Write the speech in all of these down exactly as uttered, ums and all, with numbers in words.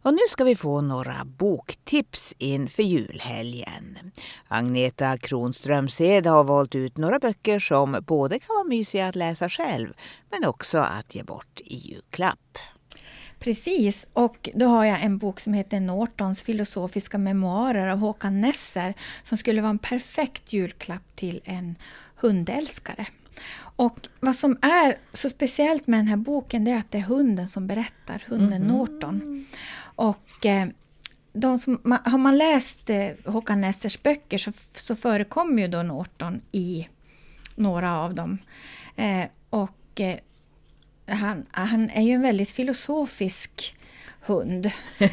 Och nu ska vi få några boktips inför julhelgen. Agneta Kronströmshed har valt ut några böcker som både kan vara mysiga att läsa själv men också att ge bort i julklapp. Precis, och då har jag en bok som heter Nortons filosofiska memoarer av Håkan Nesser som skulle vara en perfekt julklapp till en hundälskare. Och vad som är så speciellt med den här boken det är att det är hunden som berättar, hunden mm-hmm. Norton. Och eh, de som, har man läst eh, Håkan Nessers böcker så, så förekommer ju då Norton i några av dem. Eh, och eh, han, han är ju en väldigt filosofisk hund.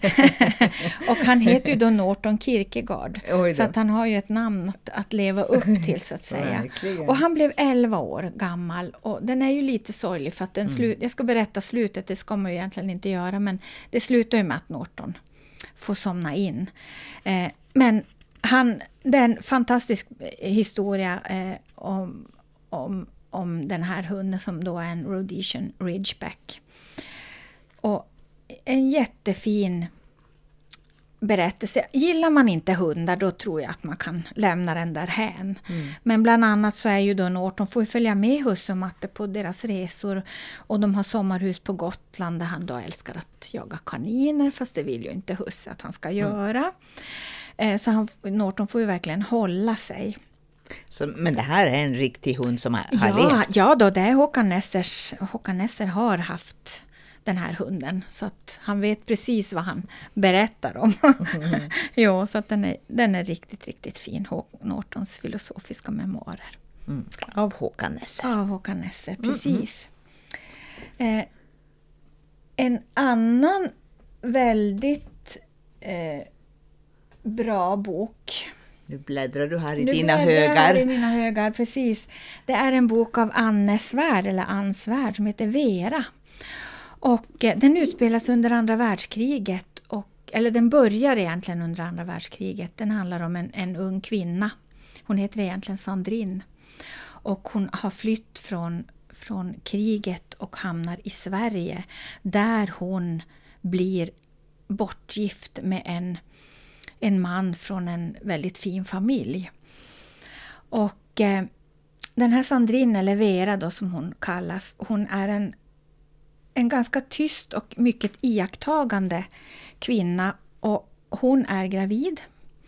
Och han heter ju då Norton Kierkegaard. Så att han har ju ett namn att, att leva upp till så att säga. Och han blev elva år gammal. Och den är ju lite sorglig för att den slu- jag ska berätta slutet, det ska man ju egentligen inte göra. Men det slutar ju med att Norton får somna in. Eh, men han, det är en fantastisk historia eh, om, om, om den här hunden som då är en Rhodesian Ridgeback. Och en jättefin berättelse. Gillar man inte hundar då tror jag att man kan lämna den där hän. Mm. Men bland annat så är ju då Norton får följa med Husse och Matte på deras resor. Och de har sommarhus på Gotland där han då älskar att jaga kaniner. Fast det vill ju inte Husse att han ska göra. Mm. Så han, Norton får ju verkligen hålla sig. Så, men det här är en riktig hund som har, har ja, levt? Ja, då, det är Håkan Nessers. Håkan Nesser har haft den här hunden. Så att han vet precis vad han berättar om. Mm. Jo, så att den är, den är riktigt, riktigt fin. Nortons filosofiska memoarer. Mm. Av Håkan Nesser. Av Håkan Nesser, precis. Mm. Eh, en annan väldigt eh, bra bok. Nu bläddrar du här i nu dina högar. Här i mina högar, precis. Det är en bok av Anne Svärd, eller Ann Svärd, som heter Vera. Och eh, den utspelas under andra världskriget. Och, eller den börjar egentligen under andra världskriget. Den handlar om en, en ung kvinna. Hon heter egentligen Sandrine. Och hon har flytt från, från kriget och hamnar i Sverige. Där hon blir bortgift med en, en man från en väldigt fin familj. Och eh, den här Sandrine, eller Vera då som hon kallas, hon är en En ganska tyst och mycket iakttagande kvinna, och hon är gravid.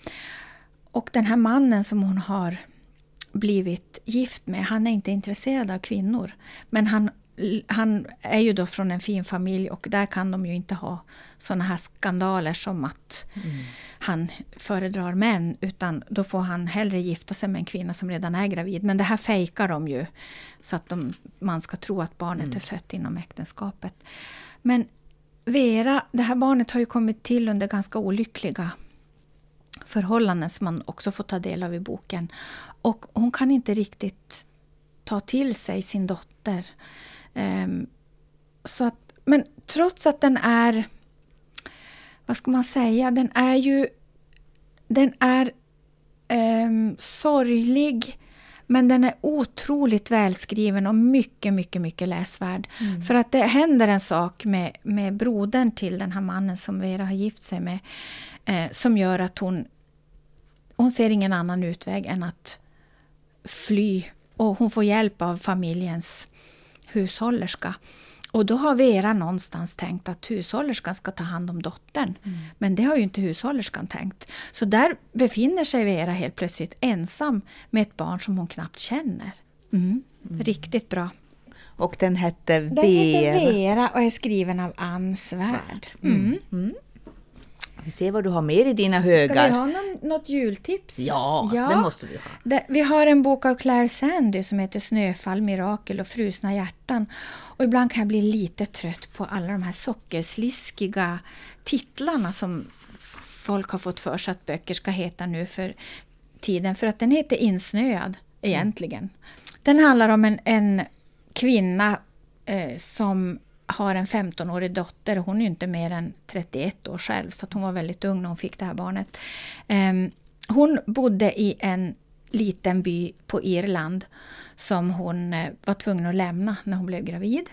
Och den här mannen som hon har blivit gift med, han är inte intresserad av kvinnor. Men han, han är ju då från en fin familj, och där kan de ju inte ha såna här skandaler som att mm. han föredrar män, utan då får han hellre gifta sig med en kvinna som redan är gravid. Men det här fejkar de ju så att de, man ska tro att barnet mm. är fött inom äktenskapet. Men Vera, det här barnet har ju kommit till under ganska olyckliga förhållanden som man också får ta del av i boken. Och hon kan inte riktigt ta till sig sin dotter. Um, så att, men trots att den är, vad ska man säga, den är ju den är um, sorglig, men den är otroligt välskriven och mycket, mycket, mycket läsvärd. Mm. För att det händer en sak med, med brodern till den här mannen som Vera har gift sig med, eh, som gör att hon hon ser ingen annan utväg än att fly. Och hon får hjälp av familjens hushållerska. Och då har Vera någonstans tänkt att hushållerskan ska ta hand om dottern. Mm. Men det har ju inte hushållerskan tänkt. Så där befinner sig Vera helt plötsligt ensam med ett barn som hon knappt känner. Mm. Mm. Riktigt bra. Och den hette Vera. Den heter Vera och är skriven av Ann Svärd. Mm. Mm. Vi ser vad du har mer i dina högar. Ska vi ha någon, något jultips? Ja, ja, det måste vi ha. Det, vi har en bok av Claire Sandy som heter Snöfall, mirakel och frusna hjärtan. Och ibland kan jag bli lite trött på alla de här sockersliskiga titlarna som folk har fått för sig att böcker ska heta nu för tiden. För att den heter Insnöad egentligen. Mm. Den handlar om en, en kvinna eh, som har en femtonårig dotter. Hon är ju inte mer än trettioett år själv, så att hon var väldigt ung när hon fick det här barnet. Um, hon bodde i en liten by på Irland som hon uh, var tvungen att lämna när hon blev gravid.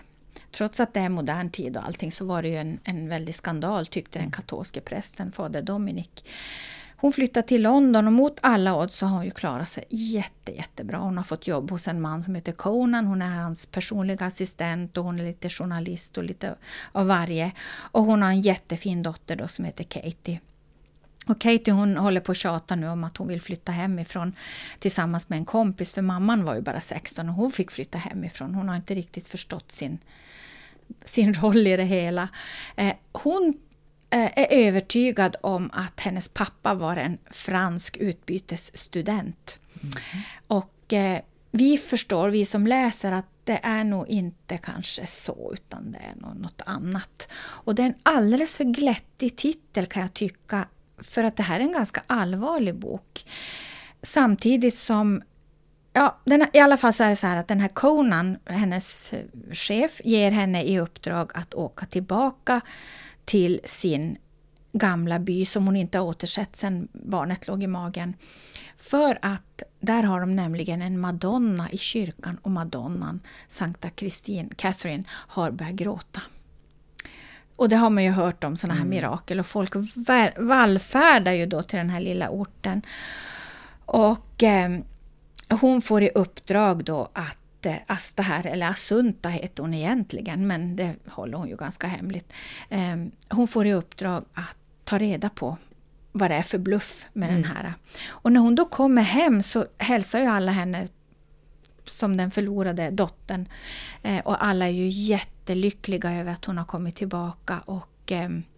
trots att det är modern tid och allting, så var det ju en, en väldig skandal, tyckte den katolske prästen, fader Dominik. Hon flyttade till London och mot alla odds så har hon ju klarat sig jätte, jättebra. Hon har fått jobb hos en man som heter Conan. Hon är hans personliga assistent och hon är lite journalist och lite av varje. Och hon har en jättefin dotter då som heter Katie. Och Katie, hon håller på att tjata nu om att hon vill flytta hemifrån tillsammans med en kompis. För mamman var ju bara sexton och hon fick flytta hemifrån. Hon har inte riktigt förstått sin, sin roll i det hela. Eh, hon är övertygad om att hennes pappa var en fransk utbytesstudent. Mm. Och eh, vi förstår, vi som läser, att det är nog inte kanske så, utan det är nog något annat. Och det är en alldeles för glättig titel, kan jag tycka, för att det här är en ganska allvarlig bok. Samtidigt som, ja, den, i alla fall så är det så här att den här Conan, hennes chef, ger henne i uppdrag att åka tillbaka till sin gamla by som hon inte har återsett sedan barnet låg i magen. För att där har de nämligen en Madonna i kyrkan, och Madonnan, Sankta Kristin, Catherine, har börjat gråta. Och det har man ju hört om, sådana här mm. mirakel, och folk vallfärdar ju då till den här lilla orten. Och eh, hon får i uppdrag då att Asta här, eller Asunta heter hon egentligen, men det håller hon ju ganska hemligt. Hon får i uppdrag att ta reda på vad det är för bluff med mm. den här. Och när hon då kommer hem så hälsar ju alla henne som den förlorade dottern. Och alla är ju jättelyckliga över att hon har kommit tillbaka. Och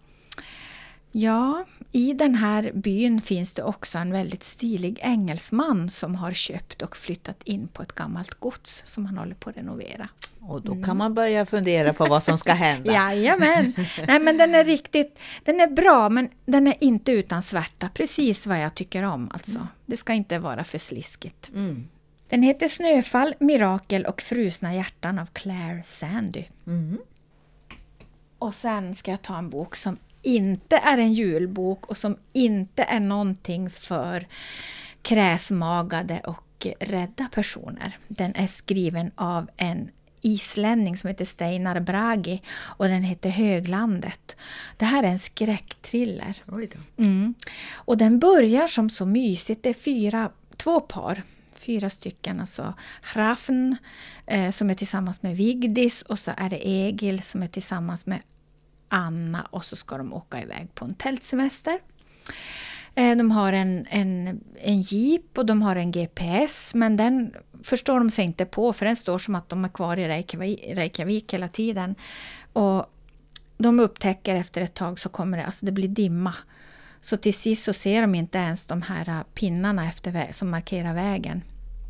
ja, i den här byn finns det också en väldigt stilig engelsman som har köpt och flyttat in på ett gammalt gods som han håller på att renovera. Och då kan man börja fundera på vad som ska hända. Jajamän. Nej, men den är riktigt, den är bra, men den är inte utan svärta. Precis vad jag tycker om alltså. Mm. Det ska inte vara för sliskigt. Mm. Den heter Snöfall, mirakel och frusna hjärtan av Claire Sandy. Mm. Och sen ska jag ta en bok som inte är en julbok och som inte är någonting för kräsmagade och rädda personer. Den är skriven av en islänning som heter Steinar Bragi och den heter Höglandet. Det här är en skräcktriller. Oj då. Mm. Och den börjar som så mysigt. Det är fyra, två par. Fyra stycken, alltså Hrafn eh, som är tillsammans med Vigdis, och så är det Egil som är tillsammans med Anna, och så ska de åka iväg på en tältsemester. Eh, de har en, en, en jeep och de har en G P S, men den förstår de sig inte på, för den står som att de är kvar i Reykjavik, Reykjavik hela tiden. Och de upptäcker efter ett tag så kommer det, alltså det blir dimma. Så till sist så ser de inte ens de här pinnarna efter vä- som markerar vägen.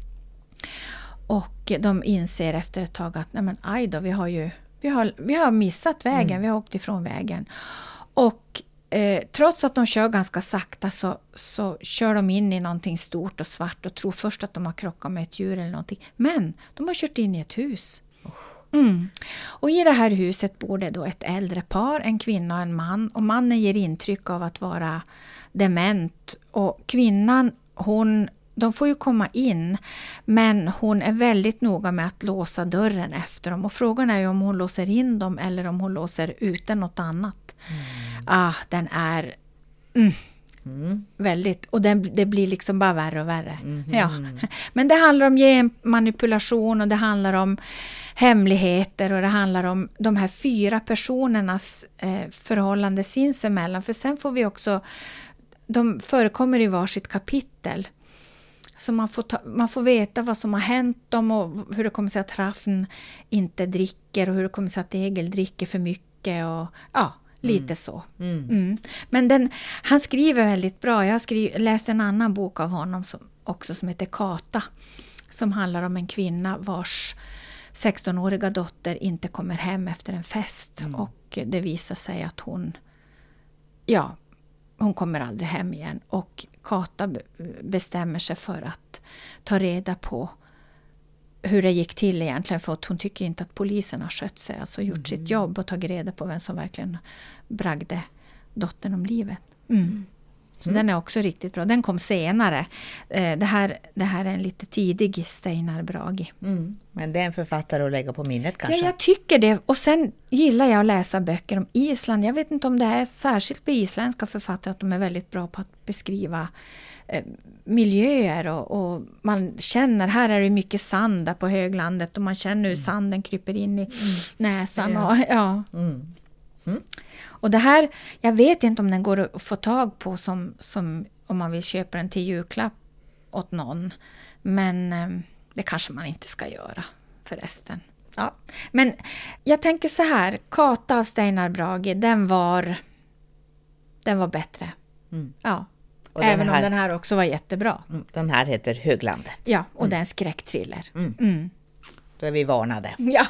Och de inser efter ett tag att nej men aj då, vi har ju vi har, vi har missat vägen, mm. vi har åkt ifrån vägen. Och eh, trots att de kör ganska sakta så, så kör de in i någonting stort och svart och tror först att de har krockat med ett djur eller någonting. Men de har kört in i ett hus. Mm. Och i det här huset bor det då ett äldre par, en kvinna och en man. Och mannen ger intryck av att vara dement. Och kvinnan, hon, de får ju komma in, men hon är väldigt noga med att låsa dörren efter dem. Och frågan är ju om hon låser in dem eller om hon låser ute något annat. Mm. Ah, den är... Mm. Mm. Väldigt, och den, det blir liksom bara värre och värre. Mm. Ja. Men det handlar om genmanipulation och det handlar om hemligheter och det handlar om de här fyra personernas eh, förhållande sinsemellan. För sen får vi också, de förekommer i varsitt kapitel. Så man får, ta, man får veta vad som har hänt dem och hur det kommer sig att Hrafn inte dricker och hur det kommer sig att Egil dricker för mycket och ja. Lite mm. så. Mm. Mm. Men den, han skriver väldigt bra. Jag har skriv, läst en annan bok av honom som, också som heter Kata. Som handlar om en kvinna vars sextonåriga dotter inte kommer hem efter en fest. Mm. Och det visar sig att hon, ja, hon kommer aldrig hem igen. Och Kata bestämmer sig för att ta reda på hur det gick till egentligen, för att hon tycker inte att polisen har skött sig, alltså gjort mm. sitt jobb och tagit reda på vem som verkligen bragde dottern om livet. Mm. Så Mm. den är också riktigt bra. Den kom senare. Eh, det, här, det här är en lite tidig Steinar Bragi. Mm. Men det är en författare att lägga på minnet kanske. Ja, jag tycker det. Och sen gillar jag att läsa böcker om Island. Jag vet inte om det är särskilt på isländska författare att de är väldigt bra på att beskriva eh, miljöer. Och, och man känner, här är det mycket sand där på höglandet. Och man känner hur sanden kryper in i näsan. Ja. Och, ja. Mm. Mm. Och det här, jag vet inte om den går att få tag på som, som om man vill köpa den till julklapp åt någon. Men eh, det kanske man inte ska göra förresten. Ja. Men jag tänker så här, Kata av Steinar Bragi, den var, den var bättre. Mm. Ja. Och den Även här- om den här också var jättebra. Mm. Den här heter Höglandet. Ja, och det är en skräckthriller. Mm. Mm. Då är vi varnade. Ja.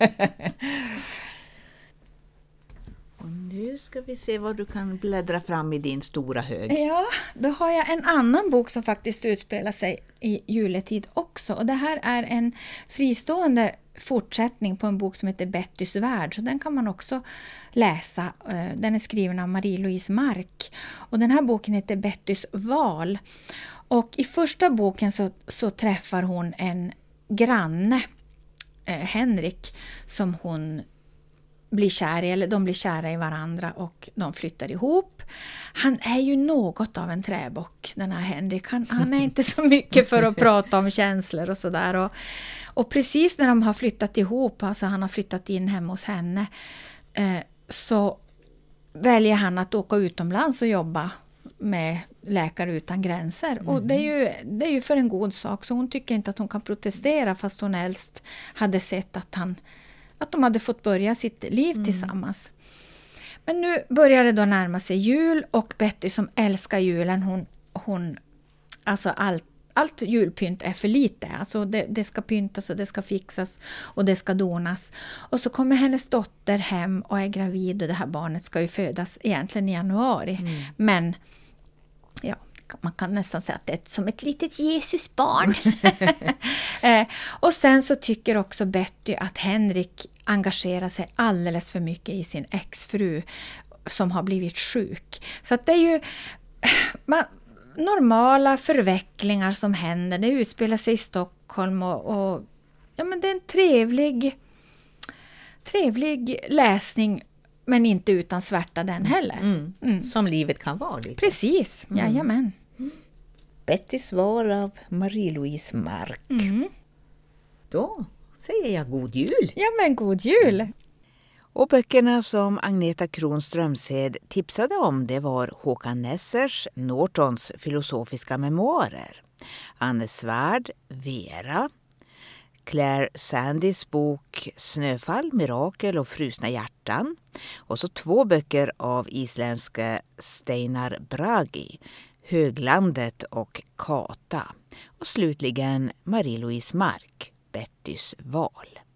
Och nu ska vi se vad du kan bläddra fram i din stora hög. Ja, då har jag en annan bok som faktiskt utspelar sig i juletid också. Och det här är en fristående fortsättning på en bok som heter Bettys värld. Så den kan man också läsa. Eh, Den är skriven av Marie-Louise Mark. Och den här boken heter Bettys val. Och i första boken så, så träffar hon en granne, eh, Henrik, som hon blir kär i, eller de blir kära i varandra och de flyttar ihop. Han är ju något av en träbock, den här Henrik. Han, han är inte så mycket för att prata om känslor och sådär. Och, och precis när de har flyttat ihop, alltså han har flyttat in hemma hos henne, eh, så väljer han att åka utomlands och jobba med Läkare utan gränser. Mm. Och det är, ju, det är ju för en god sak, så hon tycker inte att hon kan protestera fast hon helst hade sett att han att de hade fått börja sitt liv mm. tillsammans. Men nu börjar det då närma sig jul och Betty som älskar julen, hon, hon alltså allt, allt julpynt är för lite. Alltså det, det ska pyntas och det ska fixas och det ska donas. Och så kommer hennes dotter hem och är gravid och det här barnet ska ju födas egentligen i januari. Mm. Men ja, man kan nästan säga att det är som ett litet Jesusbarn. eh, och sen så tycker också Betty att Henrik engagerar sig alldeles för mycket i sin exfru som har blivit sjuk. Så att det är ju man, normala förvecklingar som händer. Det utspelar sig i Stockholm och, och ja, men det är en trevlig, trevlig läsning. Men inte utan svärta den heller. Mm. Mm. Som livet kan vara lite. Precis, mm. jajamän. Mm. Bettys val av Marie-Louise Mark. Mm. Då säger jag god jul. Ja, men god jul. Och böckerna som Agneta Kronströmshed tipsade om, det var Håkan Nessers Nortons filosofiska memoarer, Anne Svärd, Vera, Claire Sandys bok Snöfall, mirakel och frusna hjärtan. Och så två böcker av isländska Steinar Bragi, Höglandet och Kata. Och slutligen Marie-Louise Mark, Bettys val.